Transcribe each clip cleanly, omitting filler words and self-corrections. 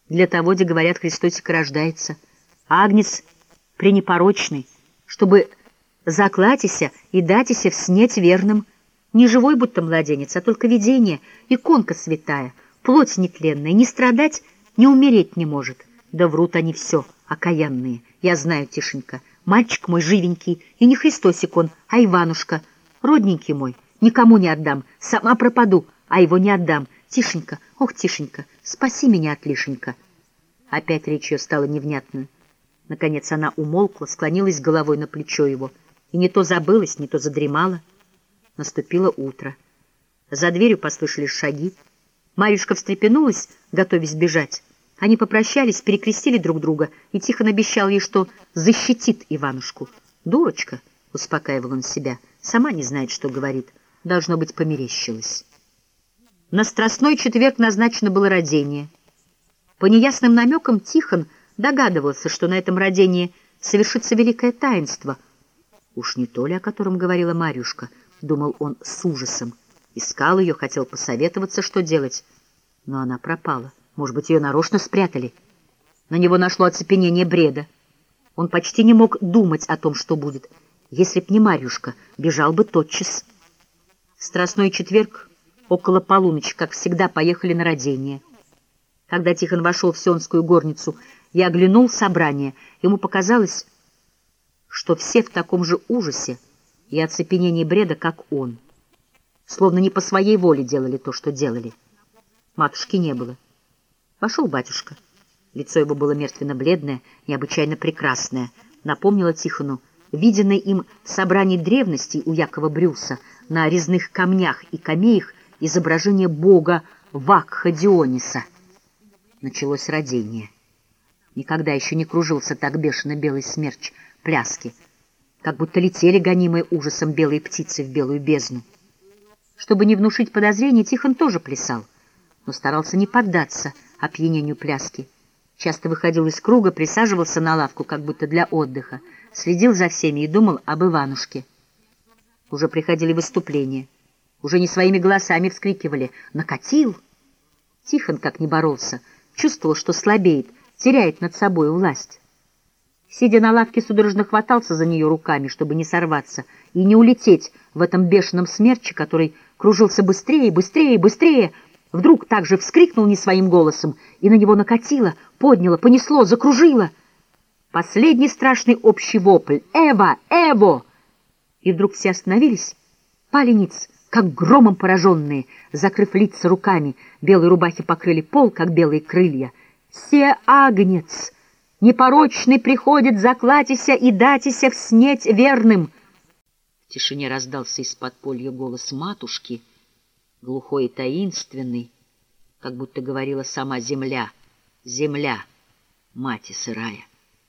Для того, где, говорят, Христосик рождается. Агнец пренепорочный, чтобы заклатися и датися в снеть верным. Не живой будто младенец, а только видение, иконка святая, плоть нетленная, не страдать, не умереть не может. Да врут они все, окаянные. Я знаю, Тишенька, мальчик мой живенький, и не Христосик он, а Иванушка. Родненький мой, никому не отдам, сама пропаду, а его не отдам. Тишенька, ох, Тишенька, спаси меня от лишенька. Опять речь ее стала невнятную. Наконец она умолкла, склонилась головой на плечо его, и не то забылась, не то задремала. Наступило утро. За дверью послышались шаги. Марьюшка встрепенулась, готовясь бежать. Они попрощались, перекрестили друг друга, и Тихон обещал ей, что защитит Иванушку. «Дурочка», — успокаивал он себя, — «сама не знает, что говорит. Должно быть, померещилась». На Страстной четверг назначено было родение. По неясным намекам Тихон догадывался, что на этом родении совершится великое таинство. Уж не то ли, о котором говорила Марьюшка, думал он с ужасом. Искал ее, хотел посоветоваться, что делать, но она пропала. Может быть, ее нарочно спрятали. На него нашло оцепенение бреда. Он почти не мог думать о том, что будет. Если б не Марьюшка, бежал бы тотчас. В Страстной четверг около полуночи, как всегда, поехали на родение. Когда Тихон вошел в сионскую горницу и оглянул собрание, ему показалось, что все в таком же ужасе и оцепенении бреда, как он. Словно не по своей воле делали то, что делали. Матушки не было. Вошел батюшка. Лицо его было мертвенно-бледное, необычайно прекрасное. Напомнило Тихону виденное им в собрании древностей у Якова Брюса на резных камнях и камеях изображение бога Вакха Диониса. Началось родение. Никогда еще не кружился так бешено белый смерч пляски, как будто летели гонимые ужасом белые птицы в белую бездну. Чтобы не внушить подозрений, Тихон тоже плясал, но старался не поддаться опьянению пляски. Часто выходил из круга, присаживался на лавку, как будто для отдыха, следил за всеми и думал об Иванушке. Уже приходили выступления, уже не своими голосами вскрикивали «Накатил!». Тихон, как ни боролся, чувствовал, что слабеет, теряет над собой власть. Сидя на лавке, судорожно хватался за нее руками, чтобы не сорваться и не улететь в этом бешеном смерче, который кружился быстрее, быстрее, быстрее. Вдруг также вскрикнул не своим голосом, и на него накатило, подняло, понесло, закружило. Последний страшный общий вопль «Эва! Эво!». И вдруг все остановились, пали ниц, как громом пораженные, закрыв лица руками. Белые рубахи покрыли пол, как белые крылья. «Се агнец! Непорочный приходит, заклатися и датися в снеть верным!» В тишине раздался из подполья голос матушки, глухой и таинственный, как будто говорила сама земля, земля, мать сырая.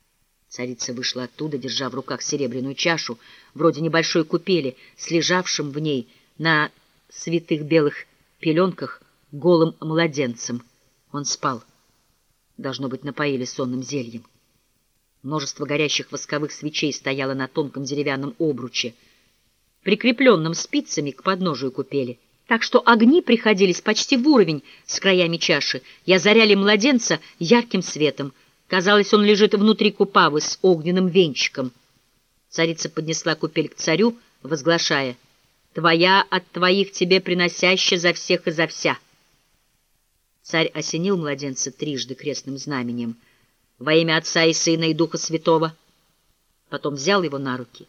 Царица вышла оттуда, держа в руках серебряную чашу, вроде небольшой купели, с лежавшим в ней на святых белых пеленках голым младенцем. Он спал. Должно быть, напоили сонным зельем. Множество горящих восковых свечей стояло на тонком деревянном обруче, прикрепленном спицами к подножию купели, так что огни приходились почти в уровень с краями чаши и озаряли младенца ярким светом. Казалось, он лежит внутри купавы с огненным венчиком. Царица поднесла купель к царю, возглашая: «Твоя от твоих тебе приносящая за всех и за вся». Царь осенил младенца трижды крестным знаменем во имя Отца и Сына и Духа Святого. Потом взял его на руки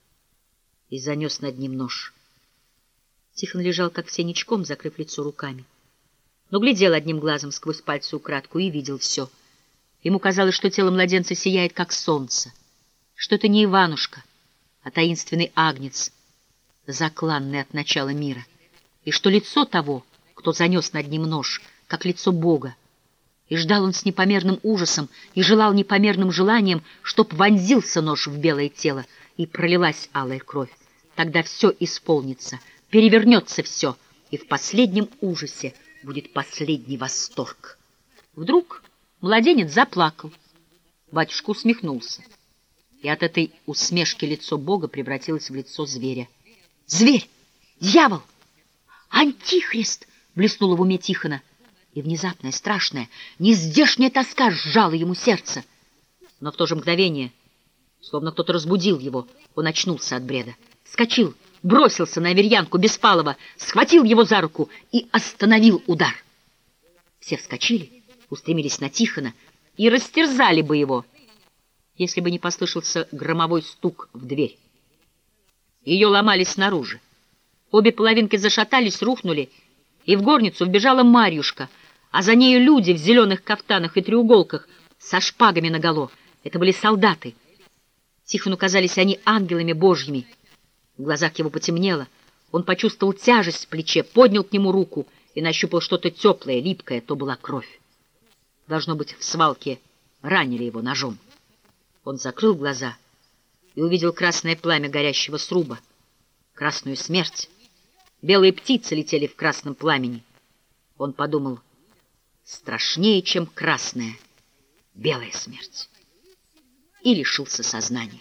и занес над ним нож. Тихон лежал, как все ничком, закрыв лицо руками, но глядел одним глазом сквозь пальцы украдку и видел все. Ему казалось, что тело младенца сияет, как солнце, что это не Иванушка, а таинственный агнец, закланный от начала мира, и что лицо того, кто занес над ним нож, как лицо Бога. И ждал он с непомерным ужасом и желал непомерным желанием, чтоб вонзился нож в белое тело и пролилась алая кровь. Тогда все исполнится, перевернется все, и в последнем ужасе будет последний восторг. Вдруг младенец заплакал. Батюшка усмехнулся, и от этой усмешки лицо Бога превратилось в лицо зверя. «Зверь! Дьявол! Антихрист!» — блеснуло в уме Тихона. И внезапная, страшная, нездешняя тоска сжала ему сердце. Но в то же мгновение, словно кто-то разбудил его, он очнулся от бреда. Вскочил, бросился на Аверьянку Беспалова, схватил его за руку и остановил удар. Все вскочили, устремились на Тихона и растерзали бы его, если бы не послышался громовой стук в дверь. Ее ломали снаружи. Обе половинки зашатались, рухнули, и в горницу вбежала Марьюшка, а за нею люди в зеленых кафтанах и треуголках со шпагами наголо. Это были солдаты. Тихону казались они ангелами божьими. В глазах его потемнело. Он почувствовал тяжесть в плече, поднял к нему руку и нащупал что-то теплое, липкое. То была кровь. Должно быть, в свалке ранили его ножом. Он закрыл глаза и увидел красное пламя горящего сруба, красную смерть. Белые птицы летели в красном пламени. Он подумал: страшнее, чем красная, белая смерть. И лишился сознания.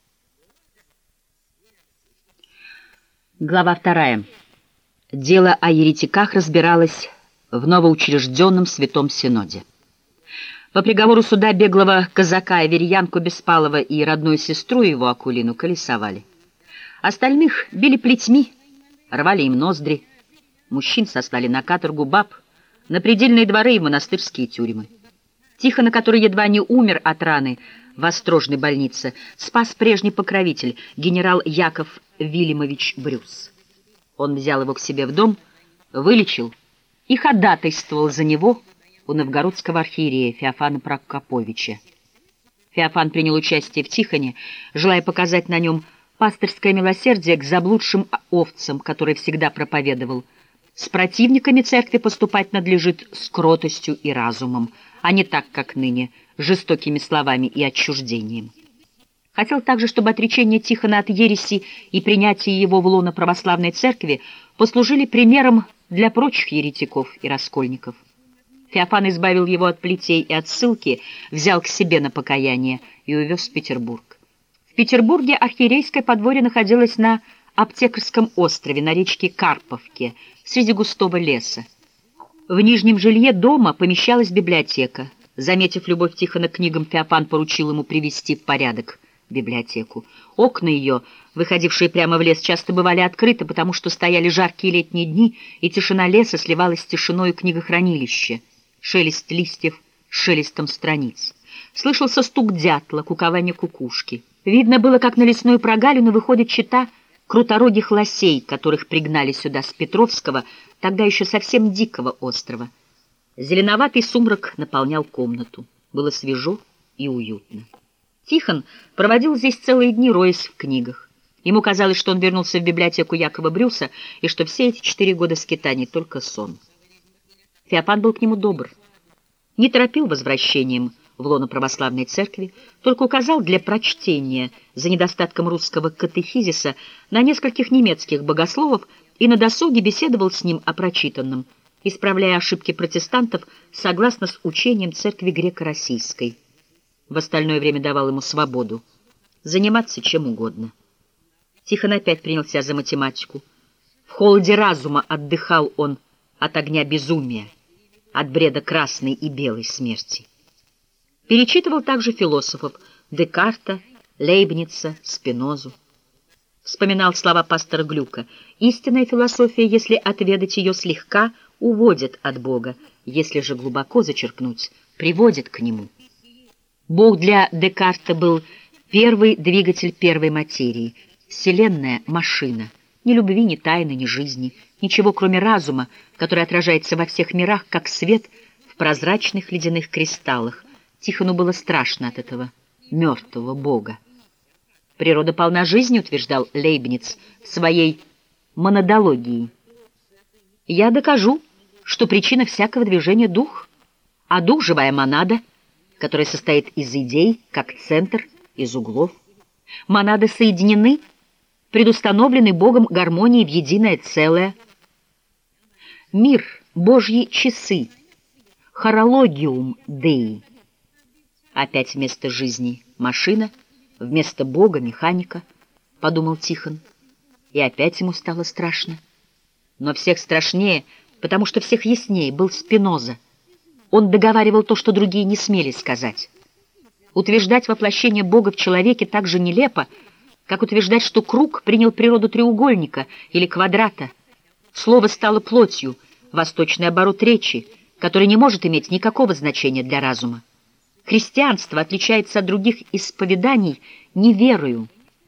Глава 2. Дело о еретиках разбиралось в новоучрежденном Святом Синоде. По приговору суда беглого казака Аверьянку Беспалова и родную сестру его Акулину колесовали. Остальных били плетьми, рвали им ноздри. Мужчин сослали на каторгу, баб — на предельные дворы и монастырские тюрьмы. Тихона, который едва не умер от раны в острожной больнице, спас прежний покровитель, генерал Яков Вильямович Брюс. Он взял его к себе в дом, вылечил и ходатайствовал за него у новгородского архиерея Феофана Прокоповича. Феофан принял участие в Тихоне, желая показать на нем пастырское милосердие к заблудшим овцам, которые всегда проповедовал. С противниками церкви поступать надлежит с кротостью и разумом, а не так, как ныне, жестокими словами и отчуждением. Хотел также, чтобы отречение Тихона от ереси и принятие его в лоно православной церкви послужили примером для прочих еретиков и раскольников. Феофан избавил его от плетей и от ссылки, взял к себе на покаяние и увез в Петербург. В Петербурге архиерейское подворье находилось на Аптекарском острове, на речке Карповке, среди густого леса. В нижнем жилье дома помещалась библиотека. Заметив любовь Тихона к книгам, Феофан поручил ему привести в порядок библиотеку. Окна ее, выходившие прямо в лес, часто бывали открыты, потому что стояли жаркие летние дни, и тишина леса сливалась с тишиною книгохранилища. Шелест листьев с шелестом страниц. Слышался стук дятла, кукование кукушки. Видно было, как на лесную прогалину выходит чета круторогих лосей, которых пригнали сюда с Петровского, тогда еще совсем дикого острова. Зеленоватый сумрак наполнял комнату. Было свежо и уютно. Тихон проводил здесь целые дни, роясь в книгах. Ему казалось, что он вернулся в библиотеку Якова Брюса, и что все эти 4 года скитаний — только сон. Феофан был к нему добр. Не торопил возвращением в лоно православной церкви, только указал для прочтения за недостатком русского катехизиса на нескольких немецких богословов и на досуге беседовал с ним о прочитанном, исправляя ошибки протестантов согласно с учением церкви греко-российской. В остальное время давал ему свободу заниматься чем угодно. Тихон опять принялся за математику. В холоде разума отдыхал он от огня безумия, от бреда красной и белой смерти. Перечитывал также философов Декарта, Лейбница, Спинозу. Вспоминал слова пастора Глюка: «Истинная философия, если отведать ее слегка, уводит от Бога, если же глубоко зачерпнуть, приводит к Нему». Бог для Декарта был первый двигатель первой материи, вселенная — машина. Ни любви, ни тайны, ни жизни, ничего, кроме разума, который отражается во всех мирах, как свет в прозрачных ледяных кристаллах. Тихону было страшно от этого мертвого Бога. Природа полна жизни, утверждал Лейбниц в своей монадологии. Я докажу, что причина всякого движения — дух, а дух — живая монада, которая состоит из идей, как центр, из углов. Монады соединены, предустановлены Богом гармонией в единое целое. Мир, Божьи часы, хорологиум Деи. Опять вместо жизни машина, вместо Бога механика, подумал Тихон, и опять ему стало страшно. Но всех страшнее потому что всех яснее был Спиноза. Он договаривал то, что другие не смели сказать. Утверждать воплощение Бога в человеке так же нелепо, как утверждать, что круг принял природу треугольника или квадрата. Слово стало плотью, восточный оборот речи, который не может иметь никакого значения для разума. Христианство отличается от других исповеданий не верою,